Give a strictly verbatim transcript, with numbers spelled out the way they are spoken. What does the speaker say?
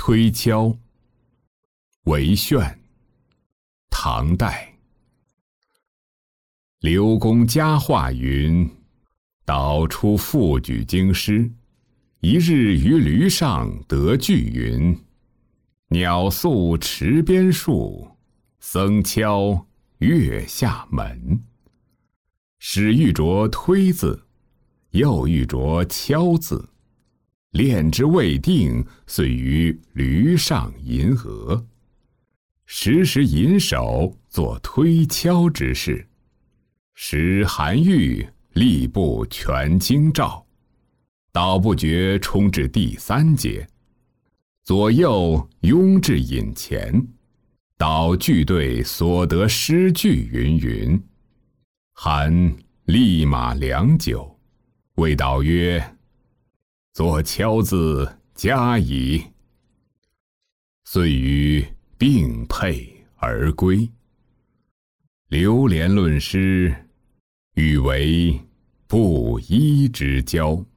推敲。韦铉，唐代。刘公嘉化云：导出复举京师，一日于驴上得句云：鸟宿池边树，僧敲月下门。始欲着推字，又欲着敲字，练之未定，遂于驴上吟额。时时引手作推敲之事，时韩愈力不全经照，导不觉冲至第三节，左右拥至引前，导句对所得诗句云云。韩立马良久，谓导曰：作敲字佳矣。遂于并辔而归。流连论诗，语为布衣之交。